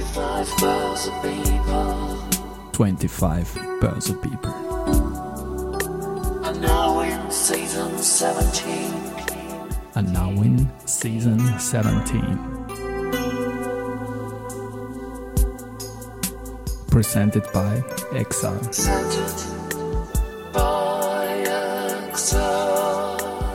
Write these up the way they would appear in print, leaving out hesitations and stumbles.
25 Börse People. And now in season 17. And now in season 17. Presented by Exile. Presented by Exile.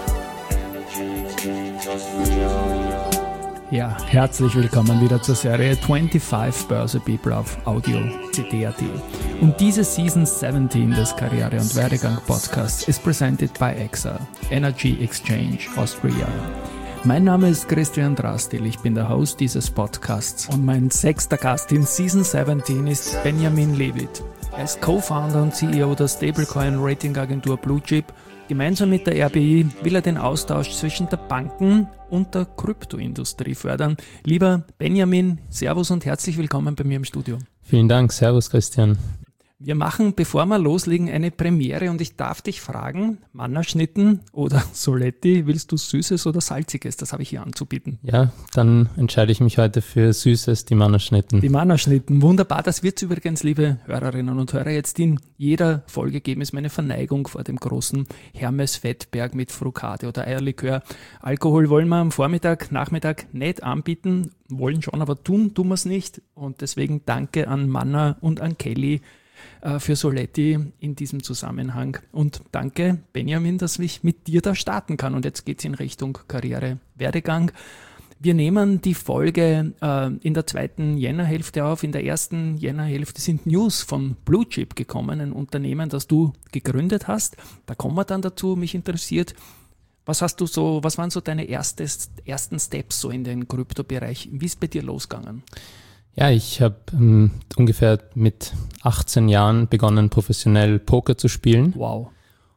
Ja, herzlich willkommen wieder zur Serie 25 Börse People auf Audio CD.at. Und diese Season 17 des Karriere- und Werdegang-Podcasts ist presented by Exile, Energy Exchange Austria. Mein Name ist Christian Drastil, ich bin der Host dieses Podcasts und mein 6. Gast in Season 17 ist Benjamin Levitt. Er ist Co-Founder und CEO der Stablecoin-Ratingagentur Bluechip. Gemeinsam mit der RBI will er den Austausch zwischen der Banken- und der Kryptoindustrie fördern. Lieber Benjamin, Servus und herzlich willkommen bei mir im Studio. Vielen Dank, Servus Christian. Wir machen, bevor wir loslegen, eine Premiere und ich darf dich fragen, Mannerschnitten oder Soletti, willst du Süßes oder Salziges? Das habe ich hier anzubieten. Ja, dann entscheide ich mich heute für Süßes, die Mannerschnitten. Die Mannerschnitten, wunderbar. Das wird es übrigens, liebe Hörerinnen und Hörer, jetzt in jeder Folge geben. Ist meine Verneigung vor dem großen Hermes Fettberg mit Frukade oder Eierlikör. Alkohol wollen wir am Vormittag, Nachmittag nicht anbieten, wollen schon, aber tun wir es nicht. Und deswegen danke an Manner und an Kelly für Soletti in diesem Zusammenhang. Und danke, Benjamin, dass ich mit dir da starten kann. Und jetzt geht es in Richtung Karriere, Werdegang. Wir nehmen die Folge in der 2. Jännerhälfte auf. In der 1. Jännerhälfte sind News von Bluechip gekommen, ein Unternehmen, das du gegründet hast. Da kommen wir dann dazu. Mich interessiert, was waren so deine ersten Steps so in den Kryptobereich? Wie ist bei dir losgegangen? Ja, ich habe ungefähr mit 18 Jahren begonnen, professionell Poker zu spielen. Wow.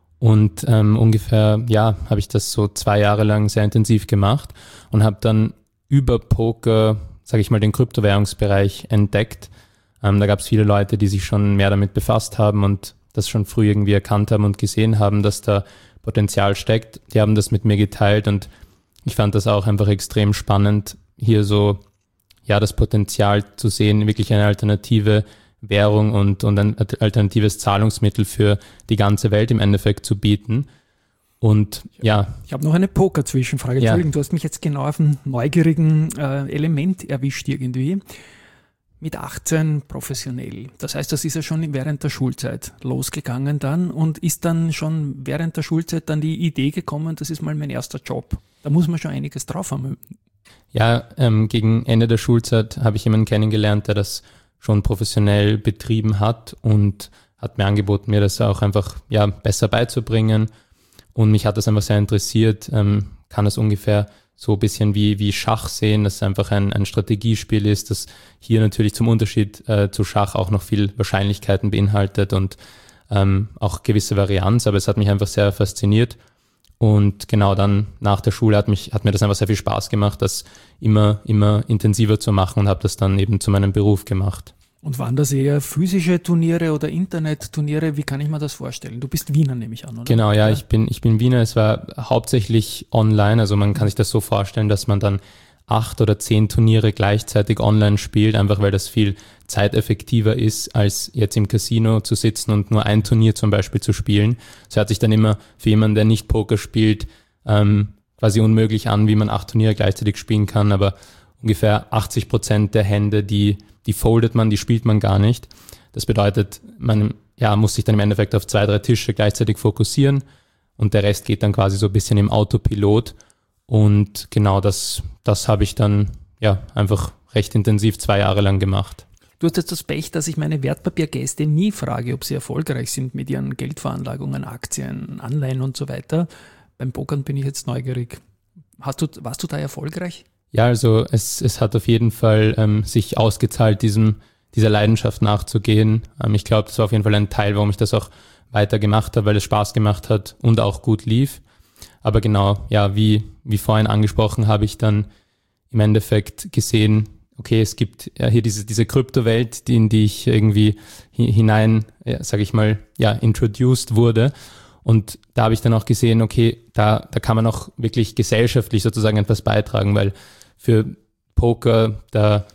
Und ungefähr, habe ich das so 2 Jahre lang sehr intensiv gemacht und habe dann über Poker, sage ich mal, den Kryptowährungsbereich entdeckt. Da gab es viele Leute, die sich schon mehr damit befasst haben und das schon früh irgendwie erkannt haben und gesehen haben, dass da Potenzial steckt. Die haben das mit mir geteilt und ich fand das auch einfach extrem spannend, hier so das Potenzial zu sehen, wirklich eine alternative Währung und ein alternatives Zahlungsmittel für die ganze Welt im Endeffekt zu bieten. Und ja. Ich habe noch eine Poker-Zwischenfrage. Entschuldigung, du hast mich jetzt genau auf einem neugierigen Element erwischt irgendwie. Mit 18 professionell. Das heißt, das ist ja schon während der Schulzeit losgegangen dann und ist dann schon während der Schulzeit dann die Idee gekommen, das ist mal mein erster Job. Da muss man schon einiges drauf haben. Ja, gegen Ende der Schulzeit habe ich jemanden kennengelernt, der das schon professionell betrieben hat und hat mir angeboten, mir das auch einfach besser beizubringen. Und mich hat das einfach sehr interessiert, kann es ungefähr so ein bisschen wie Schach sehen, dass es einfach ein Strategiespiel ist, das hier natürlich zum Unterschied zu Schach auch noch viel Wahrscheinlichkeiten beinhaltet und auch gewisse Varianz, aber es hat mich einfach sehr fasziniert. Und genau dann nach der Schule hat mir das einfach sehr viel Spaß gemacht, das immer intensiver zu machen und habe das dann eben zu meinem Beruf gemacht. Und waren das eher physische Turniere oder Internetturniere? Wie kann ich mir das vorstellen? Du bist Wiener, nehme ich an, oder? Genau, ja, ich bin Wiener. Es war hauptsächlich online, also man kann sich das so vorstellen, dass man dann 8 oder 10 Turniere gleichzeitig online spielt, einfach weil das viel zeiteffektiver ist, als jetzt im Casino zu sitzen und nur ein Turnier zum Beispiel zu spielen. Es hört sich dann immer für jemanden, der nicht Poker spielt, quasi unmöglich an, wie man 8 Turniere gleichzeitig spielen kann, aber ungefähr 80% der Hände, die foldet man, die spielt man gar nicht. Das bedeutet, man muss sich dann im Endeffekt auf 2, 3 Tische gleichzeitig fokussieren und der Rest geht dann quasi so ein bisschen im Autopilot. Und genau das habe ich dann einfach recht intensiv 2 Jahre lang gemacht. Du hast jetzt das Pech, dass ich meine Wertpapiergäste nie frage, ob sie erfolgreich sind mit ihren Geldveranlagungen, Aktien, Anleihen und so weiter. Beim Pokern bin ich jetzt neugierig. Warst du da erfolgreich? Ja, also es hat auf jeden Fall sich ausgezahlt, dieser Leidenschaft nachzugehen. Ich glaube, das war auf jeden Fall ein Teil, warum ich das auch weiter gemacht habe, weil es Spaß gemacht hat und auch gut lief. Aber genau, wie vorhin angesprochen, habe ich dann im Endeffekt gesehen, okay, es gibt hier diese Kryptowelt, in die ich irgendwie hinein, introduced wurde. Und da habe ich dann auch gesehen, okay, da kann man auch wirklich gesellschaftlich sozusagen etwas beitragen, weil für Poker, da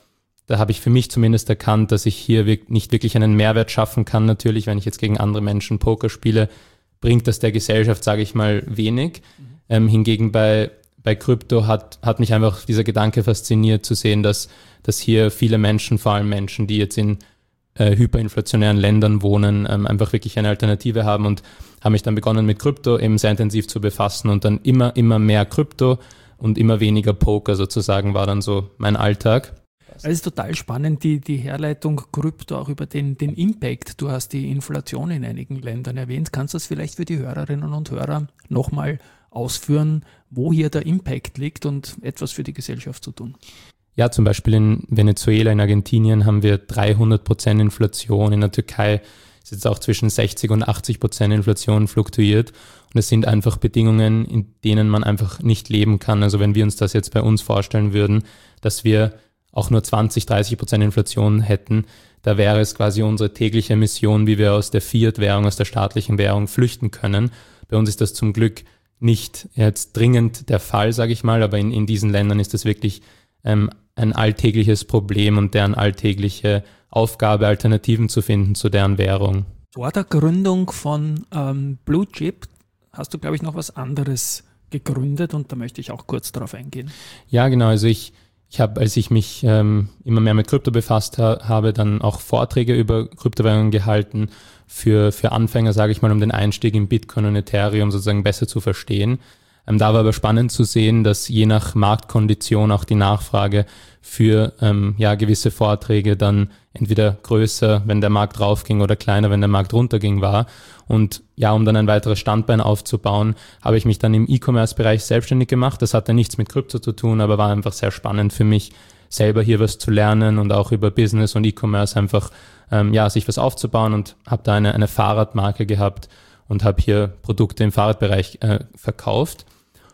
da habe ich für mich zumindest erkannt, dass ich hier nicht wirklich einen Mehrwert schaffen kann. Natürlich, wenn ich jetzt gegen andere Menschen Poker spiele, bringt das der Gesellschaft, sage ich mal, wenig. Hingegen bei Krypto hat mich einfach dieser Gedanke fasziniert, zu sehen, dass hier viele Menschen, vor allem Menschen, die jetzt in hyperinflationären Ländern wohnen, einfach wirklich eine Alternative haben, und habe mich dann begonnen mit Krypto eben sehr intensiv zu befassen, und dann immer mehr Krypto und immer weniger Poker sozusagen war dann so mein Alltag. Es ist total spannend, die Herleitung Krypto auch über den Impact. Du hast die Inflation in einigen Ländern erwähnt. Kannst du das vielleicht für die Hörerinnen und Hörer nochmal ausführen, wo hier der Impact liegt und etwas für die Gesellschaft zu tun? Ja, zum Beispiel in Venezuela, in Argentinien haben wir 300% Inflation. In der Türkei ist jetzt auch zwischen 60 und 80% Inflation fluktuiert. Und es sind einfach Bedingungen, in denen man einfach nicht leben kann. Also wenn wir uns das jetzt bei uns vorstellen würden, dass wir auch nur 20-30% Inflation hätten, da wäre es quasi unsere tägliche Mission, wie wir aus der Fiat-Währung, aus der staatlichen Währung flüchten können. Bei uns ist das zum Glück nicht jetzt dringend der Fall, sage ich mal, aber in diesen Ländern ist das wirklich ein alltägliches Problem und deren alltägliche Aufgabe, Alternativen zu finden zu deren Währung. Vor der Gründung von Blue Chip hast du, glaube ich, noch was anderes gegründet, und da möchte ich auch kurz darauf eingehen. Ja, genau. Also ich habe, als ich mich immer mehr mit Krypto befasst habe, dann auch Vorträge über Kryptowährungen gehalten für Anfänger, sage ich mal, um den Einstieg in Bitcoin und Ethereum sozusagen besser zu verstehen. Da war aber spannend zu sehen, dass je nach Marktkondition auch die Nachfrage für gewisse Vorträge dann entweder größer, wenn der Markt raufging, oder kleiner, wenn der Markt runterging, war. Und ja, um dann ein weiteres Standbein aufzubauen, habe ich mich dann im E-Commerce-Bereich selbstständig gemacht. Das hatte nichts mit Krypto zu tun, aber war einfach sehr spannend für mich, selber hier was zu lernen und auch über Business und E-Commerce einfach sich was aufzubauen, und habe da eine Fahrradmarke gehabt und habe hier Produkte im Fahrradbereich verkauft.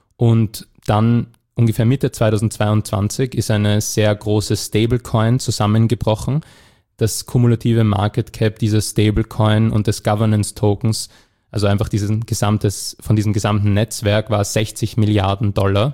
Und dann ungefähr Mitte 2022 ist eine sehr große Stablecoin zusammengebrochen. Das kumulative Market Cap dieser Stablecoin und des Governance Tokens, also einfach von diesem gesamten Netzwerk, war $60 Milliarden.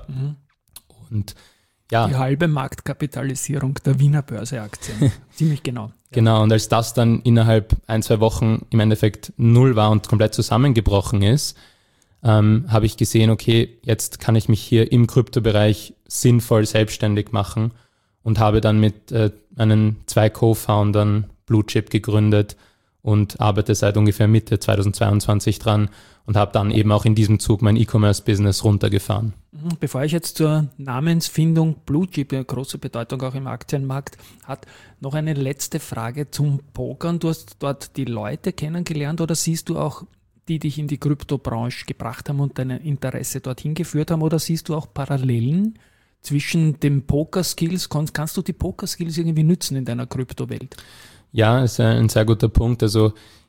Und ja. Die halbe Marktkapitalisierung der Wiener Börseaktien. Ziemlich genau. Genau, und als das dann innerhalb 1-2 Wochen im Endeffekt null war und komplett zusammengebrochen ist, habe ich gesehen, okay, jetzt kann ich mich hier im Kryptobereich sinnvoll selbstständig machen, und habe dann mit meinen 2 Co-Foundern Blue Chip gegründet und arbeite seit ungefähr Mitte 2022 dran und habe dann eben auch in diesem Zug mein E-Commerce-Business runtergefahren. Bevor ich jetzt zur Namensfindung, Blue Chip, eine große Bedeutung auch im Aktienmarkt hat, noch eine letzte Frage zum Pokern. Du hast dort die Leute kennengelernt, oder siehst du auch, die dich in die Kryptobranche gebracht haben und dein Interesse dorthin geführt haben, oder siehst du auch Parallelen zwischen den Poker-Skills? Kannst du die Poker-Skills irgendwie nützen in deiner Kryptowelt? Ja, ist ein sehr guter Punkt. Also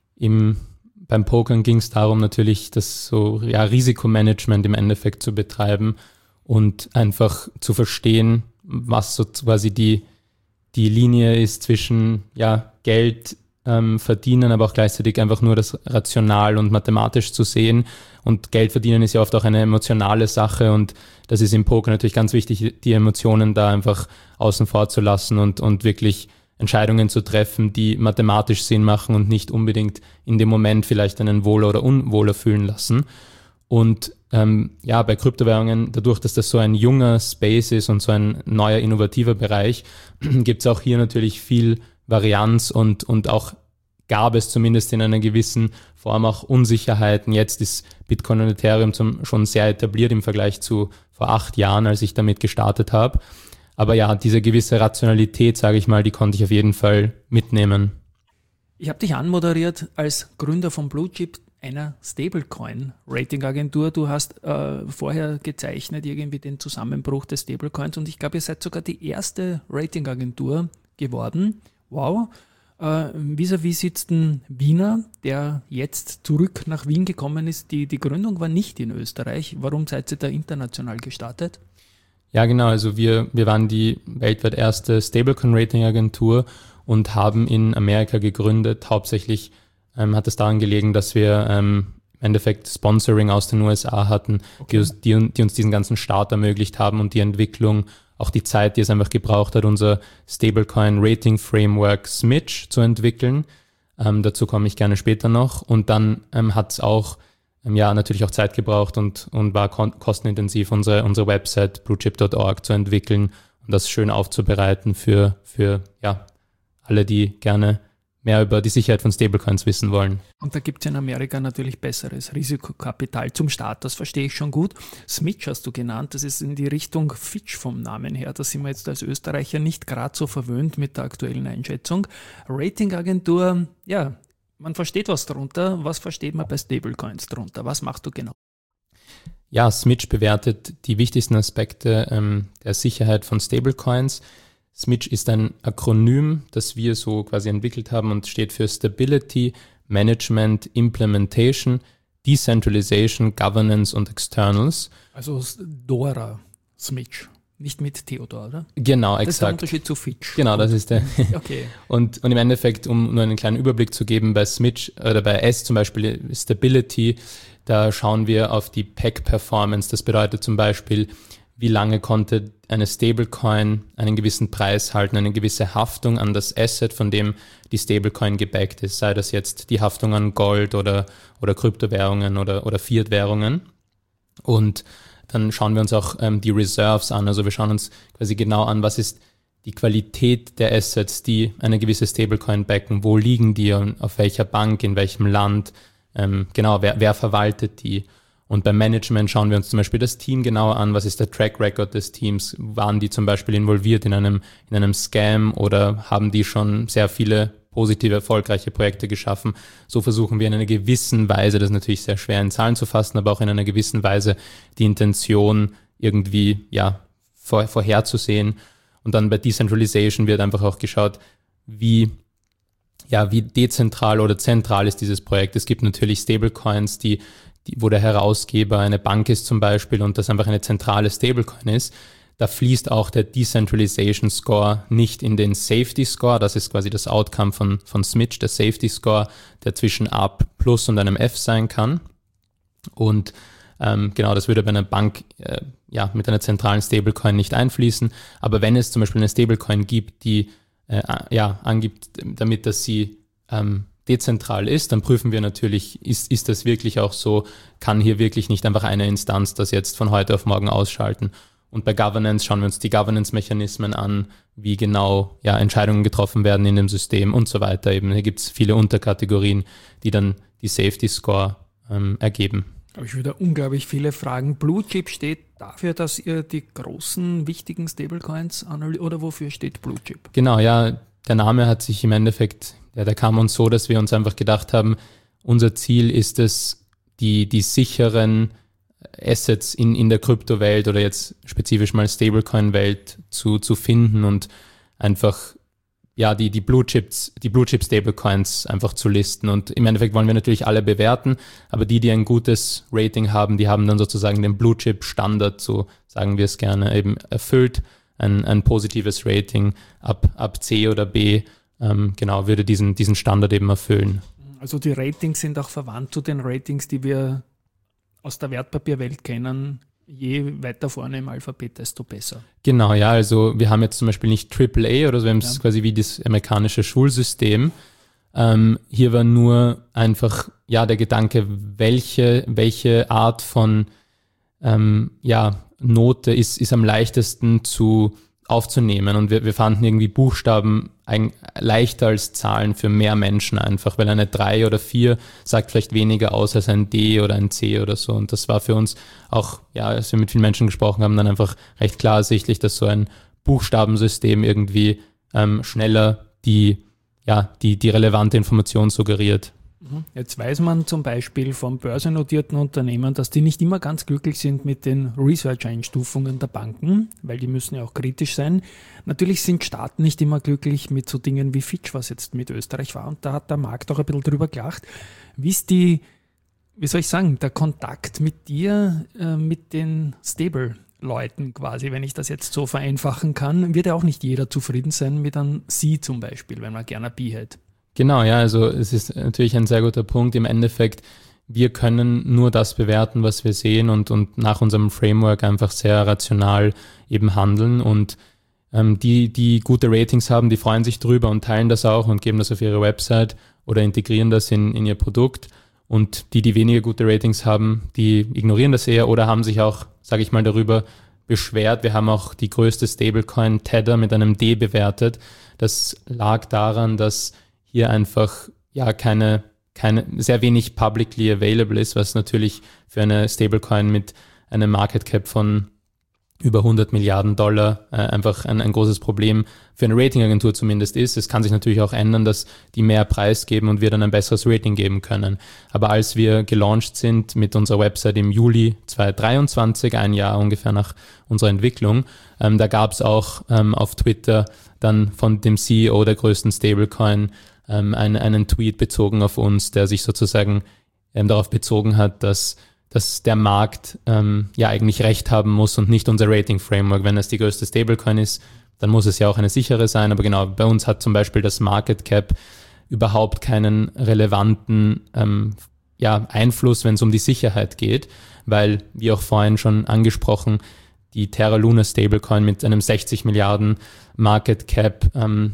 beim Pokern ging es darum, natürlich das Risikomanagement im Endeffekt zu betreiben und einfach zu verstehen, was so quasi die Linie ist zwischen Geld verdienen, aber auch gleichzeitig einfach nur das rational und mathematisch zu sehen. Und Geld verdienen ist ja oft auch eine emotionale Sache, und das ist im Poker natürlich ganz wichtig, die Emotionen da einfach außen vor zu lassen und wirklich Entscheidungen zu treffen, die mathematisch Sinn machen und nicht unbedingt in dem Moment vielleicht einen wohler oder unwohler fühlen lassen. Und bei Kryptowährungen, dadurch, dass das so ein junger Space ist und so ein neuer, innovativer Bereich, gibt es auch hier natürlich viel Varianz und auch gab es zumindest in einer gewissen Form auch Unsicherheiten. Jetzt ist Bitcoin und Ethereum schon sehr etabliert im Vergleich zu vor 8 Jahren, als ich damit gestartet habe. Aber ja, diese gewisse Rationalität, sage ich mal, die konnte ich auf jeden Fall mitnehmen. Ich habe dich anmoderiert als Gründer von Blue Chip, einer Stablecoin-Rating-Agentur. Du hast vorher gezeichnet irgendwie den Zusammenbruch des Stablecoins, und ich glaube, ihr seid sogar die erste Rating-Agentur geworden. Wow. Vis-à-vis sitzt ein Wiener, der jetzt zurück nach Wien gekommen ist. Die Gründung war nicht in Österreich. Warum seid ihr da international gestartet? Ja, genau. Also wir waren die weltweit erste Stablecoin-Rating-Agentur und haben in Amerika gegründet. Hauptsächlich hat es daran gelegen, dass wir im Endeffekt Sponsoring aus den USA hatten, okay, die uns diesen ganzen Start ermöglicht haben und die Entwicklung auch die Zeit, die es einfach gebraucht hat, unser Stablecoin Rating Framework Smidge zu entwickeln. Dazu komme ich gerne später noch. Und dann hat es auch natürlich auch Zeit gebraucht und war kostenintensiv, unsere Website bluechip.org zu entwickeln und das schön aufzubereiten für alle, die gerne mehr über die Sicherheit von Stablecoins wissen wollen. Und da gibt es in Amerika natürlich besseres Risikokapital zum Start, das verstehe ich schon gut. Smidge hast du genannt, das ist in die Richtung Fitch vom Namen her. Da sind wir jetzt als Österreicher nicht gerade so verwöhnt mit der aktuellen Einschätzung. Ratingagentur, ja, man versteht was darunter. Was versteht man bei Stablecoins darunter? Was machst du genau? Ja, Smidge bewertet die wichtigsten Aspekte der Sicherheit von Stablecoins. Smidge ist ein Akronym, das wir so quasi entwickelt haben und steht für Stability, Management, Implementation, Decentralization, Governance und Externals. Also DORA, Smidge, nicht mit Theodor, oder? Genau, exakt. Das ist der Unterschied zu Fitch. Genau, das ist der. Okay. Und im Endeffekt, um nur einen kleinen Überblick zu geben, bei Smidge oder bei S zum Beispiel Stability, da schauen wir auf die Peg-Performance. Das bedeutet zum Beispiel, wie lange konnte eine Stablecoin einen gewissen Preis halten, eine gewisse Haftung an das Asset, von dem die Stablecoin gebackt ist, sei das jetzt die Haftung an Gold oder Kryptowährungen oder Fiat-Währungen. Und dann schauen wir uns auch die Reserves an, also wir schauen uns quasi genau an, was ist die Qualität der Assets, die eine gewisse Stablecoin backen, wo liegen die und auf welcher Bank, in welchem Land, wer verwaltet die. Und beim Management schauen wir uns zum Beispiel das Team genauer an. Was ist der Track Record des Teams? Waren die zum Beispiel involviert in einem Scam oder haben die schon sehr viele positive, erfolgreiche Projekte geschaffen? So versuchen wir in einer gewissen Weise, das ist natürlich sehr schwer in Zahlen zu fassen, aber auch in einer gewissen Weise die Intention irgendwie vorherzusehen. Und dann bei Decentralization wird einfach auch geschaut, wie dezentral oder zentral ist dieses Projekt. Es gibt natürlich Stablecoins, wo der Herausgeber eine Bank ist zum Beispiel und das einfach eine zentrale Stablecoin ist. Da fließt auch der Decentralization Score nicht in den Safety Score. Das ist quasi das Outcome von Smidge, der Safety Score, der zwischen A+ und einem F sein kann. Und das würde bei einer Bank mit einer zentralen Stablecoin nicht einfließen. Aber wenn es zum Beispiel eine Stablecoin gibt, die angibt damit, dass sie dezentral ist, dann prüfen wir natürlich, ist das wirklich auch so, kann hier wirklich nicht einfach eine Instanz das jetzt von heute auf morgen ausschalten. Und bei Governance schauen wir uns die Governance-Mechanismen an, wie genau Entscheidungen getroffen werden in dem System und so weiter. Eben, hier gibt es viele Unterkategorien, die dann die Safety Score ergeben. Habe ich wieder unglaublich viele Fragen. Bluechip steht dafür, dass ihr die großen, wichtigen Stablecoins analysiert, oder wofür steht Bluechip? Genau, ja, der Name hat sich im Endeffekt, der kam uns so, dass wir uns einfach gedacht haben, unser Ziel ist es, die sicheren Assets in der Kryptowelt oder jetzt spezifisch mal Stablecoin-Welt zu finden und einfach die Blue-Chip Stablecoins einfach zu listen. Und im Endeffekt wollen wir natürlich alle bewerten, aber die ein gutes Rating haben, die haben dann sozusagen den Blue-Chip-Standard, so sagen wir es gerne, eben erfüllt. Ein positives Rating ab C oder B, würde diesen Standard eben erfüllen. Also die Ratings sind auch verwandt zu den Ratings, die wir aus der Wertpapierwelt kennen. Je weiter vorne im Alphabet, desto besser. Genau, ja, also wir haben jetzt zum Beispiel nicht AAA oder so, wir haben es quasi wie das amerikanische Schulsystem. Hier war nur einfach der Gedanke, welche Art von Note ist am leichtesten aufzunehmen. Und wir fanden irgendwie Buchstaben leichter als Zahlen für mehr Menschen einfach, weil eine 3 oder 4 sagt vielleicht weniger aus als ein D oder ein C oder so. Und das war für uns auch, als wir mit vielen Menschen gesprochen haben, dann einfach recht klar ersichtlich, dass so ein Buchstabensystem irgendwie schneller die relevante Information suggeriert. Jetzt weiß man zum Beispiel von börsennotierten Unternehmen, dass die nicht immer ganz glücklich sind mit den Research-Einstufungen der Banken, weil die müssen ja auch kritisch sein. Natürlich sind Staaten nicht immer glücklich mit so Dingen wie Fitch, was jetzt mit Österreich war, und da hat der Markt auch ein bisschen drüber gelacht. Wie ist der Kontakt mit dir, mit den Stable-Leuten quasi, wenn ich das jetzt so vereinfachen kann, wird ja auch nicht jeder zufrieden sein mit einem C zum Beispiel, wenn man gerne ein B hätte. Genau, ja, also es ist natürlich ein sehr guter Punkt. Im Endeffekt, wir können nur das bewerten, was wir sehen und nach unserem Framework einfach sehr rational eben handeln und die gute Ratings haben, die freuen sich drüber und teilen das auch und geben das auf ihre Website oder integrieren das in ihr Produkt. Und die weniger gute Ratings haben, die ignorieren das eher oder haben sich auch, sage ich mal, darüber beschwert. Wir haben auch die größte Stablecoin Tether mit einem D bewertet. Das lag daran, dass hier einfach keine sehr wenig publicly available ist, was natürlich für eine Stablecoin mit einem Market Cap von über 100 Milliarden Dollar einfach ein großes Problem für eine Ratingagentur zumindest ist. Es kann sich natürlich auch ändern, dass die mehr Preis geben und wir dann ein besseres Rating geben können. Aber als wir gelauncht sind mit unserer Website im Juli 2023, ein Jahr ungefähr nach unserer Entwicklung, da gab es auch auf Twitter dann von dem CEO der größten Stablecoin einen Tweet bezogen auf uns, der sich sozusagen darauf bezogen hat, dass der Markt eigentlich recht haben muss und nicht unser Rating-Framework. Wenn es die größte Stablecoin ist, dann muss es ja auch eine sichere sein. Aber genau, bei uns hat zum Beispiel das Market Cap überhaupt keinen relevanten Einfluss, wenn es um die Sicherheit geht, weil, wie auch vorhin schon angesprochen, die Terra Luna Stablecoin mit einem 60 Milliarden Market Cap,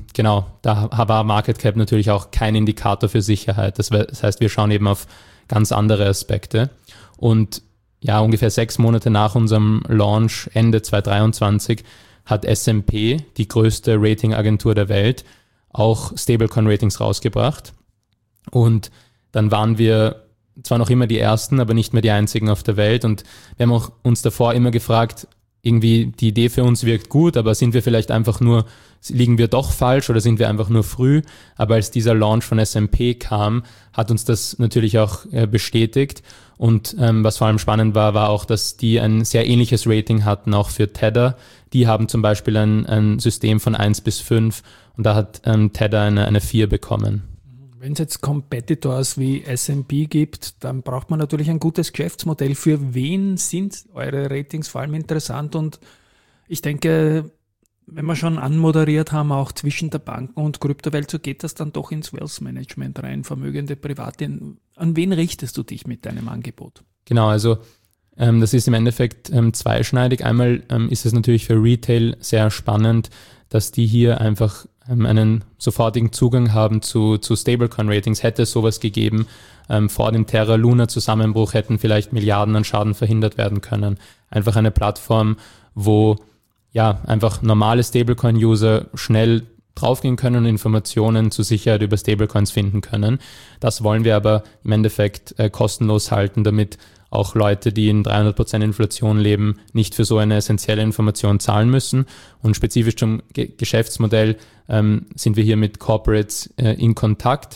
da war Market Cap natürlich auch kein Indikator für Sicherheit. Das heißt, wir schauen eben auf ganz andere Aspekte. Und ja, ungefähr 6 Monate nach unserem Launch, Ende 2023, hat S&P, die größte Ratingagentur der Welt, auch Stablecoin-Ratings rausgebracht. Und dann waren wir zwar noch immer die Ersten, aber nicht mehr die Einzigen auf der Welt. Und wir haben auch uns davor immer gefragt, irgendwie die Idee für uns wirkt gut, aber sind wir vielleicht einfach nur, liegen wir doch falsch oder sind wir einfach nur früh? Aber als dieser Launch von S&P kam, hat uns das natürlich auch bestätigt. Und was vor allem spannend war auch, dass die ein sehr ähnliches Rating hatten, auch für Tether. Die haben zum Beispiel ein System von 1 bis 5 und da hat Tether eine 4 bekommen. Wenn es jetzt Competitors wie S&P gibt, dann braucht man natürlich ein gutes Geschäftsmodell. Für wen sind eure Ratings vor allem interessant? Und ich denke, wenn wir schon anmoderiert haben, auch zwischen der Banken- und Kryptowelt, so geht das dann doch ins Wealth Management rein, vermögende Private. An wen richtest du dich mit deinem Angebot? Genau, also das ist im Endeffekt zweischneidig. Einmal ist es natürlich für Retail sehr spannend, dass die hier einfach einen sofortigen Zugang haben zu Stablecoin-Ratings. Hätte es sowas gegeben, vor dem Terra Luna-Zusammenbruch hätten vielleicht Milliarden an Schaden verhindert werden können. Einfach eine Plattform, wo einfach normale Stablecoin-User schnell draufgehen können und Informationen zur Sicherheit über Stablecoins finden können. Das wollen wir aber im Endeffekt kostenlos halten, damit auch Leute, die in 300% Inflation leben, nicht für so eine essentielle Information zahlen müssen. Und spezifisch zum Geschäftsmodell sind wir hier mit Corporates in Kontakt.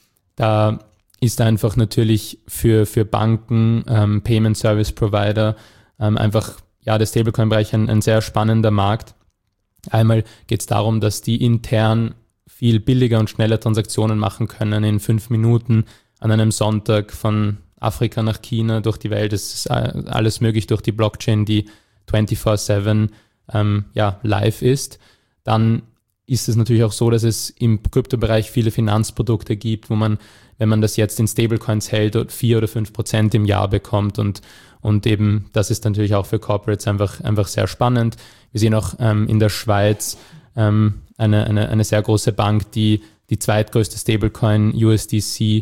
Da ist einfach natürlich für Banken, Payment Service Provider einfach der Stablecoin-Bereich ein sehr spannender Markt. Einmal geht es darum, dass die intern viel billiger und schneller Transaktionen machen können in 5 Minuten an einem Sonntag von Afrika nach China, durch die Welt. Es ist alles möglich durch die Blockchain, die 24/7 live ist. Dann ist es natürlich auch so, dass es im Kryptobereich viele Finanzprodukte gibt, wo man, wenn man das jetzt in Stablecoins hält, 4 oder 5% im Jahr bekommt und eben das ist natürlich auch für Corporates einfach sehr spannend. Wir sehen auch in der Schweiz eine sehr große Bank, die zweitgrößte Stablecoin USDC,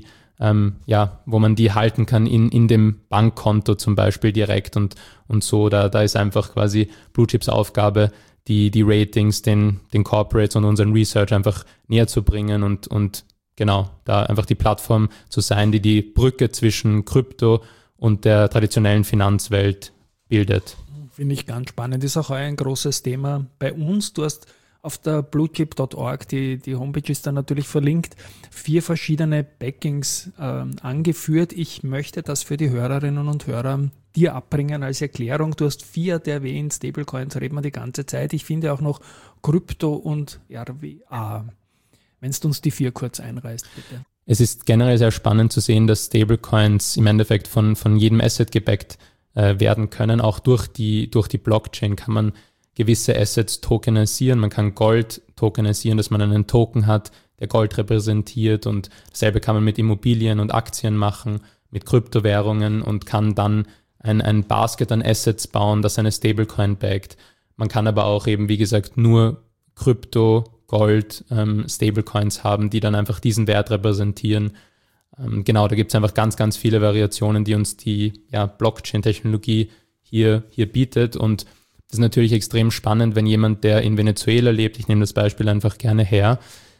wo man die halten kann in dem Bankkonto zum Beispiel direkt und so. Da ist einfach quasi Blue Chips Aufgabe, die Ratings den Corporates und unseren Research einfach näher zu bringen und genau, da einfach die Plattform zu sein, die Brücke zwischen Krypto und der traditionellen Finanzwelt bildet. Finde ich ganz spannend. Ist auch ein großes Thema bei uns. Du hast auf der bluechip.org, die Homepage ist da natürlich verlinkt, 4 verschiedene Backings angeführt. Ich möchte das für die Hörerinnen und Hörer dir abbringen als Erklärung. Du hast Fiat erwähnt, Stablecoins reden wir die ganze Zeit. Ich finde auch noch Krypto und RWA. Wenn du uns die 4 kurz einreißt, bitte. Es ist generell sehr spannend zu sehen, dass Stablecoins im Endeffekt von jedem Asset gebackt werden können. Auch durch die Blockchain kann man gewisse Assets tokenisieren. Man kann Gold tokenisieren, dass man einen Token hat, der Gold repräsentiert und dasselbe kann man mit Immobilien und Aktien machen. mit Kryptowährungen und kann dann ein Basket an Assets bauen, das eine Stablecoin backt. Man kann aber auch eben, wie gesagt, nur Krypto, Gold, Stablecoins haben, die dann einfach diesen Wert repräsentieren. Genau, da gibt es einfach ganz, ganz viele Variationen, die uns die Blockchain-Technologie hier bietet. Und das ist natürlich extrem spannend, wenn jemand, der in Venezuela lebt, ich nehme das Beispiel einfach gerne her,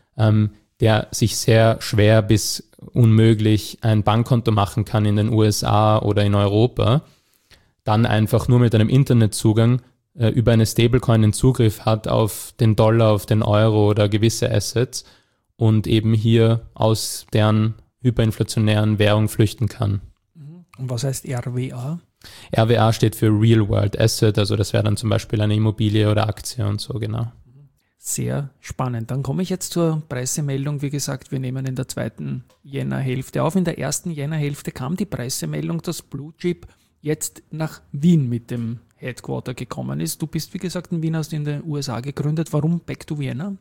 der sich sehr schwer bis unmöglich ein Bankkonto machen kann in den USA oder in Europa, dann einfach nur mit einem Internetzugang über eine Stablecoin den Zugriff hat auf den Dollar, auf den Euro oder gewisse Assets und eben hier aus deren hyperinflationären Währung flüchten kann. Und was heißt RWA? RWA steht für Real World Asset, also das wäre dann zum Beispiel eine Immobilie oder Aktie und so, genau. Sehr spannend. Dann komme ich jetzt zur Pressemeldung. Wie gesagt, wir nehmen in der 2. Jännerhälfte auf. In der 1. Jännerhälfte kam die Pressemeldung, dass BlueChip jetzt nach Wien mit dem Headquarter gekommen ist. Du bist, wie gesagt, in Wien, hast in den USA gegründet. Warum Back to Vienna?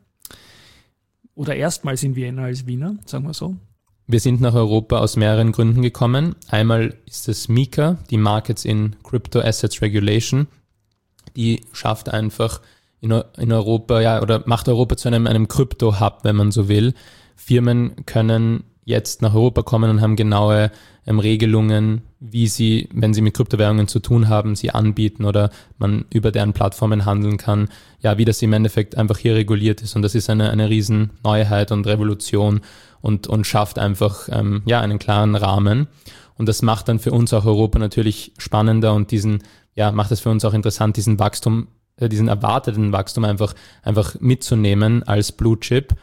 Oder erstmals in Vienna als Wiener, sagen wir so. Wir sind nach Europa aus mehreren Gründen gekommen. Einmal ist es MiCA, die Markets in Crypto Assets Regulation. Die schafft einfach in Europa, oder macht Europa zu einem Krypto-Hub, wenn man so will. Firmen können jetzt nach Europa kommen und haben genaue Regelungen, wie sie, wenn sie mit Kryptowährungen zu tun haben, sie anbieten oder man über deren Plattformen handeln kann, wie das im Endeffekt einfach hier reguliert ist. Und das ist eine riesen Neuheit und Revolution und schafft einfach einen klaren Rahmen. Und das macht dann für uns auch Europa natürlich spannender und macht es für uns auch interessant, diesen erwarteten Wachstum einfach mitzunehmen als Blue Chip.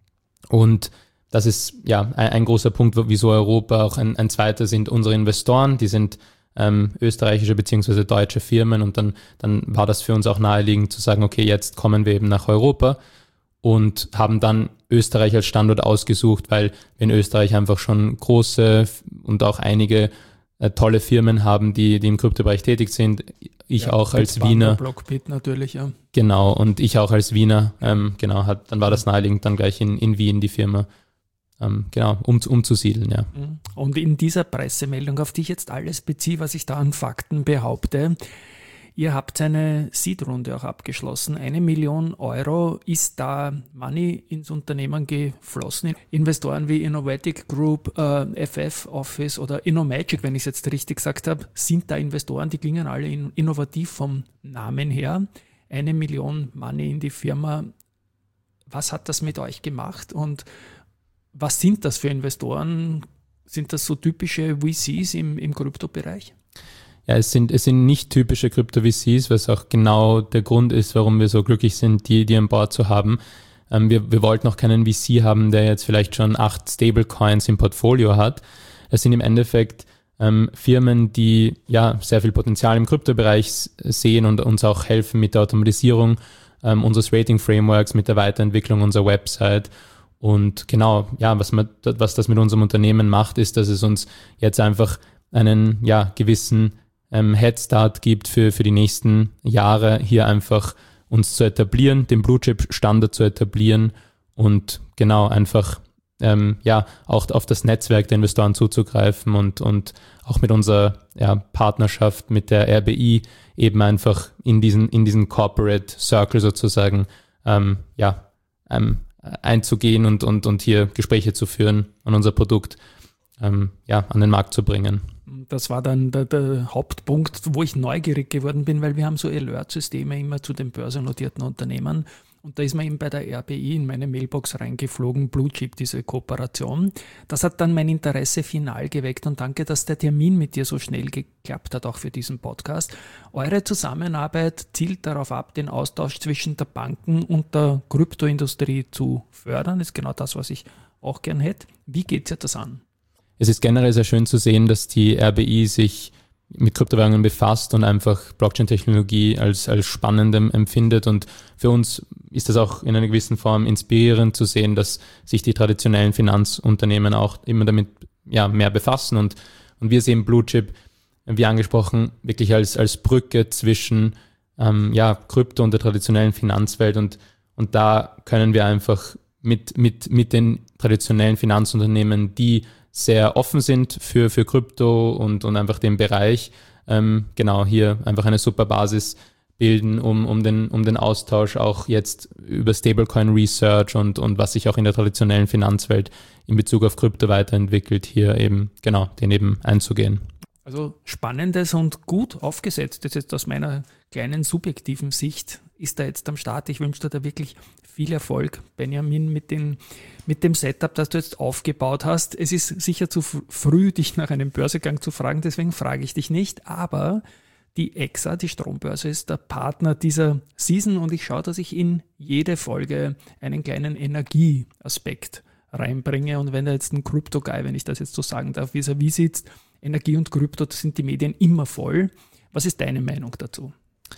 Und das ist ein großer Punkt, wieso Europa auch ein zweiter sind unsere Investoren, die sind österreichische bzw. deutsche Firmen und dann war das für uns auch naheliegend zu sagen, okay, jetzt kommen wir eben nach Europa und haben dann Österreich als Standort ausgesucht, weil wir in Österreich einfach schon große und auch einige tolle Firmen haben, die im Kryptobereich tätig sind. Ich auch als Wiener. Blockbit natürlich, ja. Genau, und ich auch als Wiener, dann war das naheliegend, dann gleich in Wien die Firma, umzusiedeln, ja. Und in dieser Pressemeldung, auf die ich jetzt alles beziehe, was ich da an Fakten behaupte, ihr habt eine Seed-Runde auch abgeschlossen. 1 Million Euro ist da Money ins Unternehmen geflossen. Investoren wie Innovatic Group, FF Office oder InnoMagic, wenn ich es jetzt richtig gesagt habe, sind da Investoren, die klingen alle innovativ vom Namen her. 1 Million Money in die Firma. Was hat das mit euch gemacht und was sind das für Investoren? Sind das so typische VCs im Kryptobereich? Ja, es sind nicht typische Krypto-VCs, was auch genau der Grund ist, warum wir so glücklich sind, die an Bord zu haben. Wir wollten auch keinen VC haben, der jetzt vielleicht schon 8 Stablecoins im Portfolio hat. Es sind im Endeffekt Firmen, die sehr viel Potenzial im Kryptobereich sehen und uns auch helfen mit der Automatisierung unseres Rating-Frameworks, mit der Weiterentwicklung unserer Website. Und genau, was das mit unserem Unternehmen macht, ist, dass es uns jetzt einfach einen gewissen Headstart gibt für die nächsten Jahre, hier einfach uns zu etablieren, den Blue Chip Standard zu etablieren und genau einfach auch auf das Netzwerk der Investoren zuzugreifen und auch mit unserer Partnerschaft mit der RBI eben einfach in diesen Corporate Circle sozusagen einzugehen und hier Gespräche zu führen und unser Produkt an den Markt zu bringen. Das war dann der Hauptpunkt, wo ich neugierig geworden bin, weil wir haben so Alert-Systeme immer zu den börsennotierten Unternehmen und da ist mir eben bei der RBI in meine Mailbox reingeflogen, Blue Chip, diese Kooperation. Das hat dann mein Interesse final geweckt und danke, dass der Termin mit dir so schnell geklappt hat, auch für diesen Podcast. Eure Zusammenarbeit zielt darauf ab, den Austausch zwischen der Banken und der Kryptoindustrie zu fördern. Das ist genau das, was ich auch gern hätte. Wie geht ihr das an? Es ist generell sehr schön zu sehen, dass die RBI sich mit Kryptowährungen befasst und einfach Blockchain-Technologie als spannendem empfindet. Und für uns ist das auch in einer gewissen Form inspirierend zu sehen, dass sich die traditionellen Finanzunternehmen auch immer damit mehr befassen. Und wir sehen Blue Chip, wie angesprochen, wirklich als Brücke zwischen Krypto und der traditionellen Finanzwelt. Und da können wir einfach mit den traditionellen Finanzunternehmen, die sehr offen sind für Krypto und einfach den Bereich, genau hier einfach eine super Basis bilden, um den Austausch auch jetzt über Stablecoin Research und was sich auch in der traditionellen Finanzwelt in Bezug auf Krypto weiterentwickelt, hier eben, genau, den eben einzugehen. Also spannendes und gut aufgesetztes, jetzt aus meiner kleinen subjektiven Sicht, ist da jetzt am Start. Ich wünsche dir da wirklich viel Erfolg, Benjamin, mit dem Setup, das du jetzt aufgebaut hast. Es ist sicher zu früh, dich nach einem Börsegang zu fragen, deswegen frage ich dich nicht, aber die EXA, die Strombörse, ist der Partner dieser Season und ich schaue, dass ich in jede Folge einen kleinen Energieaspekt reinbringe. Und wenn da jetzt ein Crypto-Guy, wenn ich das jetzt so sagen darf, vis-à-vis sitzt, Energie und Krypto, das sind die Medien immer voll. Was ist deine Meinung dazu?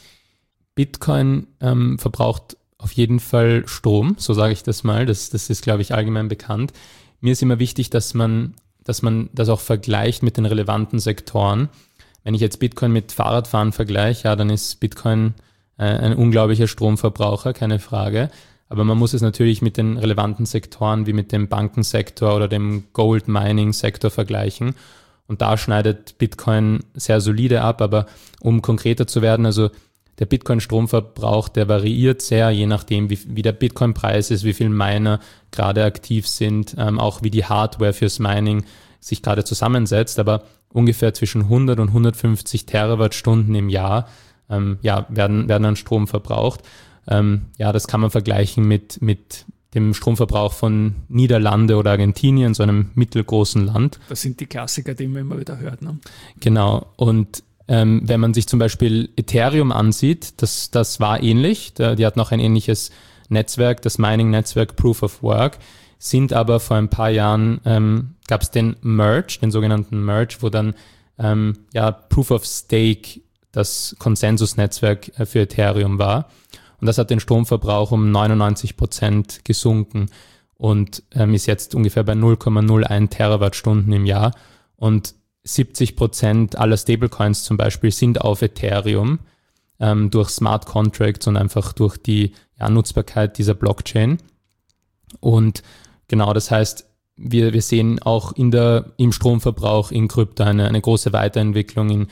Bitcoin verbraucht auf jeden Fall Strom, so sage ich das mal. Das ist, glaube ich, allgemein bekannt. Mir ist immer wichtig, dass man das auch vergleicht mit den relevanten Sektoren. Wenn ich jetzt Bitcoin mit Fahrradfahren vergleiche, ja, dann ist Bitcoin ein unglaublicher Stromverbraucher, keine Frage. Aber man muss es natürlich mit den relevanten Sektoren wie mit dem Bankensektor oder dem Gold-Mining-Sektor vergleichen. Und da schneidet Bitcoin sehr solide ab. Aber um konkreter zu werden, also der Bitcoin-Stromverbrauch, der variiert sehr, je nachdem, wie der Bitcoin-Preis ist, wie viele Miner gerade aktiv sind, auch wie die Hardware fürs Mining sich gerade zusammensetzt. Aber ungefähr zwischen 100 und 150 Terawattstunden im Jahr werden an Strom verbraucht. Das kann man vergleichen mit dem Stromverbrauch von Niederlande oder Argentinien, so einem mittelgroßen Land. Das sind die Klassiker, die man immer wieder hört, ne? Genau. Und wenn man sich zum Beispiel Ethereum ansieht, das war ähnlich. Die hatten auch ein ähnliches Netzwerk, das Mining-Netzwerk Proof of Work, sind aber vor ein paar Jahren, gab es den Merge, den sogenannten Merge, wo dann Proof of Stake das Konsensusnetzwerk für Ethereum war. Und das hat den Stromverbrauch um 99% gesunken und ist jetzt ungefähr bei 0,01 Terawattstunden im Jahr. Und 70% aller Stablecoins zum Beispiel sind auf Ethereum durch Smart Contracts und einfach durch die Nutzbarkeit dieser Blockchain. Und genau, das heißt, wir sehen auch im Stromverbrauch in Krypto eine große Weiterentwicklung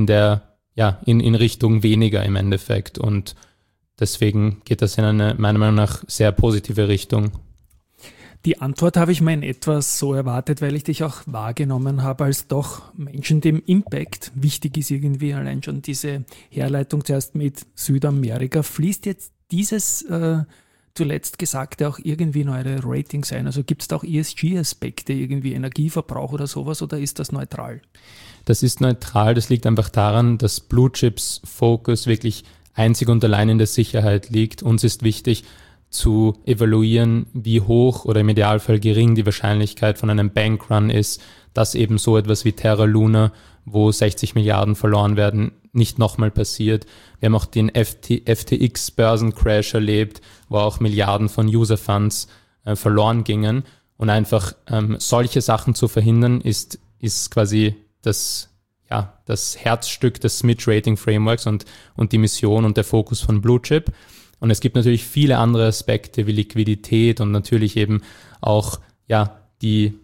in Richtung weniger im Endeffekt. Und deswegen geht das in eine, meiner Meinung nach, sehr positive Richtung. Die Antwort habe ich mir in etwas so erwartet, weil ich dich auch wahrgenommen habe als doch Menschen, dem Impact wichtig ist irgendwie. Allein schon diese Herleitung zuerst mit Südamerika. Fließt jetzt dieses zuletzt Gesagte auch irgendwie in eure Ratings ein? Also gibt es da auch ESG-Aspekte, irgendwie Energieverbrauch oder sowas, oder ist das neutral? Das ist neutral. Das liegt einfach daran, dass Blue Chips Fokus wirklich einzig und allein in der Sicherheit liegt. Uns ist wichtig zu evaluieren, wie hoch oder im Idealfall gering die Wahrscheinlichkeit von einem Bankrun ist, dass eben so etwas wie Terra Luna, wo 60 Milliarden verloren werden, nicht nochmal passiert. Wir haben auch den FTX-Börsencrash erlebt, wo auch Milliarden von User-Funds verloren gingen. Und einfach solche Sachen zu verhindern, ist quasi das Herzstück des Smith-Rating-Frameworks und die Mission und der Fokus von Blue Chip. Und es gibt natürlich viele andere Aspekte wie Liquidität und natürlich eben auch den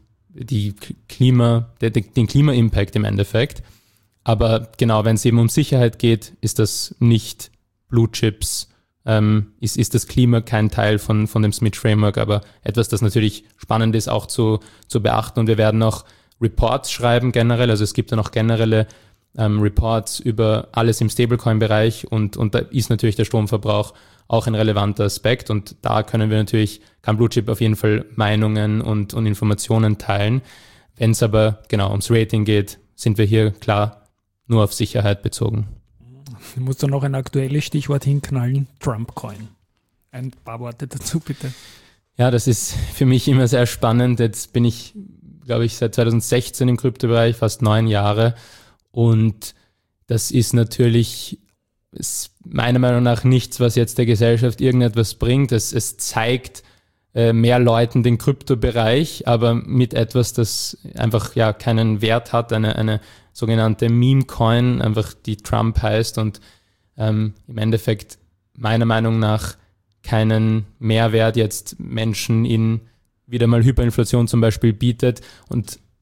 Klima-Impact im Endeffekt. Aber genau, wenn es eben um Sicherheit geht, ist das nicht Blue Chips, ist das Klima kein Teil von dem Smith-Framework, aber etwas, das natürlich spannend ist auch zu beachten. Und wir werden noch Reports schreiben generell, also es gibt dann auch generelle Reports über alles im Stablecoin-Bereich und da ist natürlich der Stromverbrauch auch ein relevanter Aspekt und da kann Blue Chip auf jeden Fall Meinungen und Informationen teilen. Wenn es aber genau ums Rating geht, sind wir hier klar nur auf Sicherheit bezogen. Du musst da noch ein aktuelles Stichwort hinknallen, Trump-Coin. Ein paar Worte dazu bitte. Ja, das ist für mich immer sehr spannend. Jetzt bin ich, glaube ich, seit 2016 im Kryptobereich, fast 9 Jahre. Und das ist natürlich meiner Meinung nach nichts, was jetzt der Gesellschaft irgendetwas bringt. Es zeigt mehr Leuten den Kryptobereich, aber mit etwas, das einfach keinen Wert hat, eine sogenannte Meme-Coin, einfach die Trump heißt und im Endeffekt meiner Meinung nach keinen Mehrwert jetzt Menschen in wieder mal Hyperinflation zum Beispiel bietet. Und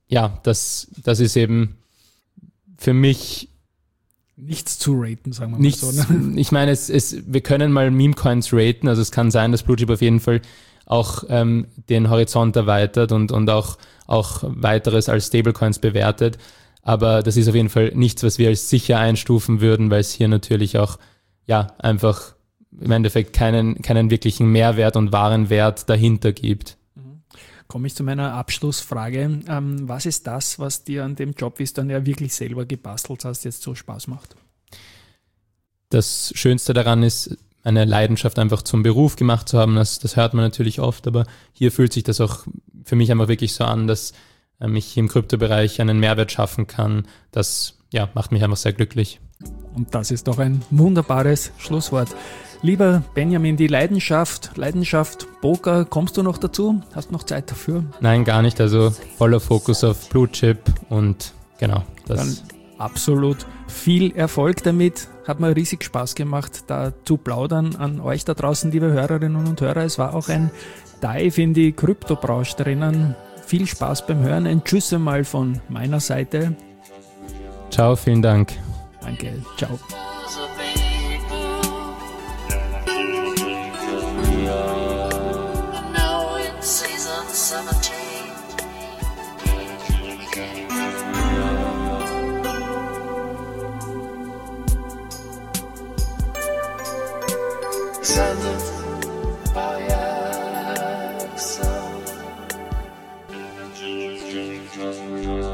ja, das ist eben für mich nichts zu raten, sagen wir mal nichts. so. Ne? Ich meine, wir können mal Meme-Coins raten, also es kann sein, dass Blue Chip auf jeden Fall auch den Horizont erweitert und auch weiteres als Stablecoins bewertet. Aber das ist auf jeden Fall nichts, was wir als sicher einstufen würden, weil es hier natürlich auch einfach im Endeffekt keinen wirklichen Mehrwert und Warenwert dahinter gibt. Komme ich zu meiner Abschlussfrage. Was ist das, was dir an dem Job, wie es dann ja wirklich selber gebastelt hast, jetzt so Spaß macht? Das Schönste daran ist, eine Leidenschaft einfach zum Beruf gemacht zu haben. Das hört man natürlich oft, aber hier fühlt sich das auch für mich einfach wirklich so an, dass ich im Kryptobereich einen Mehrwert schaffen kann. Das macht mich einfach sehr glücklich. Und das ist doch ein wunderbares Schlusswort. Lieber Benjamin, die Leidenschaft Poker, kommst du noch dazu? Hast du noch Zeit dafür? Nein, gar nicht. Also voller Fokus auf Blue Chip und genau. Dann absolut viel Erfolg damit. Hat mir riesig Spaß gemacht, da zu plaudern an euch da draußen, liebe Hörerinnen und Hörer. Es war auch ein Dive in die Kryptobranche drinnen. Viel Spaß beim Hören. Ein Tschüss einmal von meiner Seite. Ciao, vielen Dank. Danke, ciao. Now in season 17. Sended by Axel.